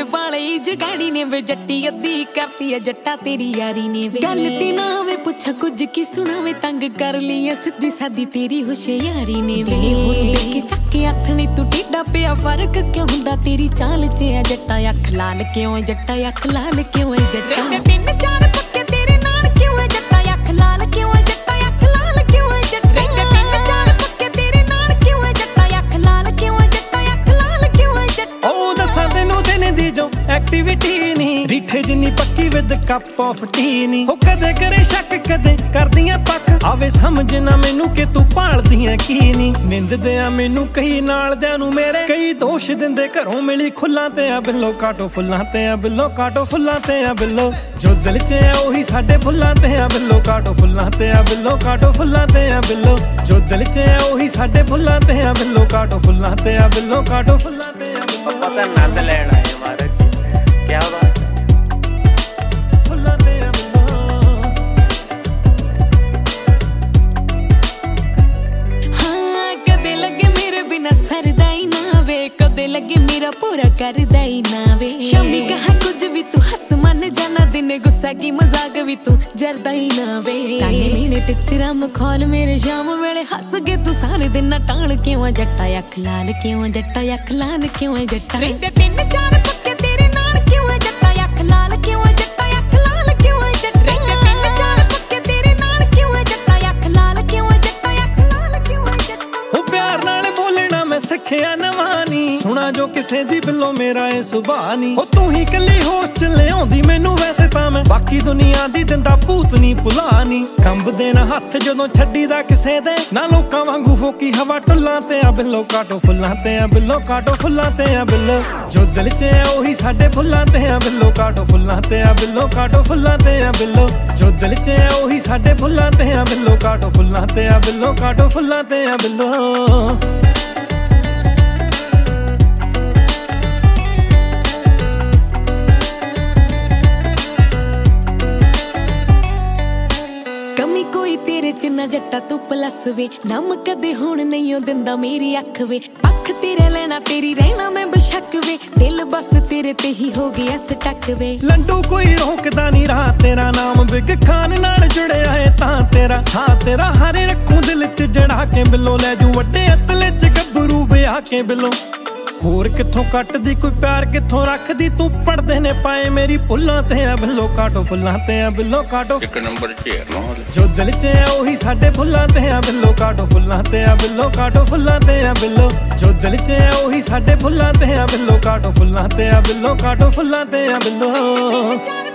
ਵਾਲੀ ਜਗਾੜੀ ਨੇ ਵੇ ਜੱਟੀ ਅੱਧੀ ਕਰਤੀ ਐ ਜੱਟਾ ਤੇਰੀ ਯਾਰੀ ਨੇ ਵੇ ਗੱਲ ਤੇ ਨਾ ਵੇ ਪੁੱਛਾ ਕੁਝ ਕੀ ਸੁਣਾਵੇ ਤੰਗ ਕਰ ਲਈ ਐ ਸਿੱਧੀ ਸਾਦੀ ਤੇਰੀ ਹੁਸ਼ਿਆਰੀ ਨੇ ਵੇ ਹੁਣ ਵੇਖ ਕੇ ਚੱਕੇ ਹੱਥ ਨੀ ਤੂੰ ਟੇਢਾ ਪਿਆ ਫਰਕ ਕਿਉਂ ਹੁੰਦਾ ਤੇਰੀ ਚਾਲ 'ਚ ਐ ਜੱਟਾ ਅੱਖ ਲਾਲ ਕਿਉਂ ਐ ਜੱਟਾ ਅੱਖ ਲਾਲ ਕਿਉਂ ਐ ਜੱਟਾ ਤਿੰਨ ਚਾਰ ਪੱਕੇ ਤੇਰੇ ਨਾਲ ਕਿਉਂ ਐ ਜੱਟਾ ਅੱਖ ਲਾਲ ਕਿਉਂ ਐ ਜੱਟਾ ਅੱਖ ਲਾਲ ਕਿਉਂ ਐ ਜੱਟਾ ਤਿੰਨ ਚਾਰ ਪੱਕੇ ਤੇਰੇ ਨਾਲ ਕਿਉਂ ਐ ਜੱਟਾ ਅੱਖ ਲਾਲ ਕਿਉਂ ਐ ਜੱਟਾ ਅੱਖ ਲਾਲ ਕਿਉਂ ਐ ਜੱਟਾ ਉਹ ਦੱਸਾਂ ਤੈਨੂੰ ਦਿਨ ਦੀ ਜੋ ਐਕਟੀਵਿਟੀ ਨੀ ਰੀਠੇ ਜਿੰਨੀ ਪੱਕੀ ਵਿਦ ਕੱਪ ਆਫ ਟੀ ਨੀ ਉਹ ਕਦੇ ਕਰੇ ਸ਼ੱਕ ਕਦੇ ਕਰਦੀਆਂ ਪੱਕ ਆਵੇ ਸਮਝ ਨਾ ਮੈਨੂੰ ਕਿ ਤੂੰ ਭਾਲਦੀਆਂ ਕੀ ਨੀ ਨਿੰਦਦੇ ਆ ਮੈਨੂੰ ਕਈ ਨਾਲਦਿਆਂ ਨੂੰ ਮੇਰੇ ਕਈ ਦੋਸ਼ ਦਿੰਦੇ ਘਰੋਂ ਮਿਲੀ ਖੁੱਲਾਂ ਤੇ ਆ ਬਿੱਲੋ ਕਾਟੋ ਫੁੱਲਾਂ ਤੇ ਆ ਬਿੱਲੋ ਕਾਟੋ ਫੁੱਲਾਂ ਤੇ ਆ ਬਿੱਲੋ ਜੋ ਦਿਲ 'ਚ ਆ ਉਹੀ ਸਾਡੇ ਫੁੱਲਾਂ ਤੇ ਆ ਬਿੱਲੋ ਕਾਟੋ ਫੁੱਲਾਂ ਤੇ ਆ ਬਿੱਲੋ ਕਾਟੋ ਫੁੱਲਾਂ ਤੇ ਆ ਬਿੱਲੋ ਜੋ ਦਿਲ 'ਚ ਆ ਉਹੀ ਸਾਡੇ ਫੁੱਲਾਂ ਤੇ ਆ ਬਿੱਲੋ ਕਾਟੋ ਫੁੱਲਾਂ ਤੇ ਆ ਬਿੱਲੋ ਕਾਟੋ ਫੁੱਲਾਂ ਤੇ ਆ ਬਿੱਲੋ ਪਤਾ ਨੰਦ ਲੈਣ ਆਏ ਮਹਾਰਾਜ ਕੀ ਬਾਤ ਫੁੱਲਾਂ ਤੇ ਆ ਬਿੱਲੋ ਹਾਂ ਕਦੇ ਲੱਗੇ ਮੇਰੇ ਬਿਨਾ ਸਰਦਾ ਹੀ ਨਾ ਵੇ ਕਦੇ ਲੱਗੇ ਮੇਰਾ ਪੂਰਾ ਕਰਦਾ ਹੀ ਨਾ ਵੇ ਸ਼ਾਮੀ ਕਹਾ ਕੁਝ ਵੀ ਤੂੰ ਹੱਸ ਮੰਨ ਜਾਣਾ ਦਿਨ ਗੁੱਸਾ ਕੀ ਮਜ਼ਾਕ ਵੀ ਤੂੰ ਜਰਦਾ ਹੀ ਨਾ ਵੇ ਤਾਨੇ ਮੀਨੇ ਟਿਚਰਾ ਮਖੌਲ ਮੇਰੇ ਸ਼ਾਮ ਵੇਲੇ ਹੱਸ ਕੇ ਤੂੰ ਸਾਰੇ ਦਿਨ ਨਾ ਟਾਲ ਕਿਉਂ ਆ ਜੱਟਾ ਅੱਖ ਲਾਲ ਕਿਉਂ ਆ ਜੱਟਾ ਅੱਖ ਲਾਲ ਕਿਉਂ ਆ ਜੱਟਾ ਰਹਿੰਦੇ ਤਿੰਨ ਚਾਰ ਪੱਕੇ ਤੇਰੇ ਨਾਲ ਕਿਉਂ ਆ ਜੱਟਾ ਅੱਖ ਲਾਲ ਕਿਉਂ ਆ ਜੱਟਾ ਅੱਖ ਲਾਲ ਕਿਉਂ ਆ ਜੱਟਾ ਰਹਿੰਦੇ ਤਿੰਨ ਚਾਰ ਪੱਕੇ ਤੇਰੇ ਨਾਲ ਕਿਉਂ ਆ ਜੱਟਾ ਅੱਖ ਲਾਲ ਕਿਉਂ ਆ ਜੱਟਾ ਅੱਖ ਲਾਲ ਕਿਉਂ ਆ ਜੱਟਾ ਉਹ ਪਿਆਰ ਨਾਲ ਬੋਲਣਾ ਮੈਂ ਸਿੱਖਿਆ ਨਵਾਂ ਨੀ ਸੁਣਾ ਜੋ ਕਿਸੇ ਦੀ ਬਿੱਲੋ ਮੇਰਾ ਏ ਸੁਭਾਅ ਨੀ ਉਹ ਤੂੰ ਹੀ ਕੱਲੀ ਹੋਸ਼ ਚ ਲਿਆਉਂਦੀ ਮੈਨੂੰ ਵੈਸੇ ਤਾਂ ਮੈਂ ਬਾਕੀ ਦੁਨੀਆ ਦੀ ਦਿੰਦਾ ਭੂਤ ਨੀ ਭੁਲਾ ਨੀ ਕੰਬਦੇ ਨਾ ਹੱਥ ਜਦੋਂ ਛੱਡੀ ਦਾ ਕਿਸੇ ਦੇ ਨਾ ਲੋਕਾਂ ਵਾਂਗੂ ਫੋਕੀ ਹਵਾ ਟੁੱਲਾਂ ਤੇ ਆ ਬਿੱਲੋ ਕਾਟੋ ਫੁੱਲਾਂ ਤੇ ਆ ਬਿੱਲੋ ਕਾਟੋ ਫੁੱਲਾਂ ਤੇ ਆ ਬਿੱਲੋ ਜੋ ਦਿਲ 'ਚ ਆ ਉਹੀ ਸਾਡੇ ਫੁੱਲਾਂ ਤੇ ਆ ਬਿੱਲੋ ਕਾਟੋ ਫੁੱਲਾਂ ਤੇ ਆ ਬਿੱਲੋ ਕਾਟੋ ਫੁੱਲਾਂ ਤੇ ਆ ਬਿੱਲੋ ਜੋ ਦਿਲ 'ਚ ਆ ਉਹੀ ਸਾਡੇ ਫੁੱਲਾਂ ਤੇ ਆ ਬਿੱਲੋ ਕਾਟੋ ਫੁੱਲਾਂ ਤੇ ਆ ਬਿੱਲੋ ਕਾਟੋ ਫੁੱਲਾਂ ਤੇ ਆ ਬਿੱਲੋ ਤੇਰੇ ਚ ਨਾ ਜੱਟਾ ਤੂੰ ਪਲੱਸ ਵੇ ਨਮ ਕਦੇ ਹੁਣ ਨਹੀਂ ਉਹ ਦਿੰਦਾ ਮੇਰੀ ਅੱਖ ਵੇ ਅੱਖ ਤੇਰੇ ਲੈਣਾ ਤੇਰੀ ਰਹਿਣਾ ਮੈਂ ਬਸ਼ੱਕ ਵੇ ਦਿਲ ਬਸ ਤੇਰੇ ਤੇ ਹੀ ਹੋ ਗਿਆ ਸਟਕ ਵੇ ਲੰਡੂ ਕੋਈ ਰੋਕਦਾ ਨਹੀਂ ਰਾਹ ਤੇਰਾ ਨਾਮ ਬਿਗ ਖਾਨ ਨਾਲ ਜੁੜਿਆ ਏ ਤਾਂ ਤੇਰਾ ਸਾਹ ਤੇਰਾ ਹਾਰੇ ਰੱਖੂ ਦਿਲ ਚ ਜੜਾ ਕੇ ਬਿੱਲੋ ਲੈ ਜੂ ਵੱਡੇ ਅਤਲੇ ਚ ਗੱਭਰੂ ਵਿਆਹ ਕੇ ਬਿੱਲੋ ਹੋਰ ਕਿੱਥੋਂ ਕੱਟਦੀ ਕੋਈ ਪਿਆਰ ਕਿੱਥੋਂ ਰੱਖਦੀ ਤੂੰ ਪੜਦੇ ਨੇ ਪਾਏ ਮੇਰੀ ਭੁੱਲਾਂ ਤੇ ਆ ਬਿੱਲੋ ਕਾਟੋ ਫੁੱਲਾਂ ਤੇ ਆ ਬਿੱਲੋ ਕਾਟੋ ਇੱਕ ਨੰਬਰ ਢੇਰ ਨਾ ਜੋ ਦਿਲ 'ਚ ਆ ਉਹੀ ਸਾਡੇ ਫੁੱਲਾਂ ਤੇ ਆ ਬਿੱਲੋ ਕਾਟੋ ਫੁੱਲਾਂ ਤੇ ਆ ਬਿੱਲੋ ਕਾਟੋ ਫੁੱਲਾਂ ਤੇ ਆ ਬਿੱਲੋ ਜੋ ਦਿਲ 'ਚ ਆ ਉਹੀ ਸਾਡੇ ਫੁੱਲਾਂ ਤੇ ਆ ਬਿੱਲੋ ਕਾਟੋ ਫੁੱਲਾਂ ਤੇ ਆ ਬਿੱਲੋ ਕਾਟੋ ਫੁੱਲਾਂ ਤੇ ਆ ਬਿੱਲੋ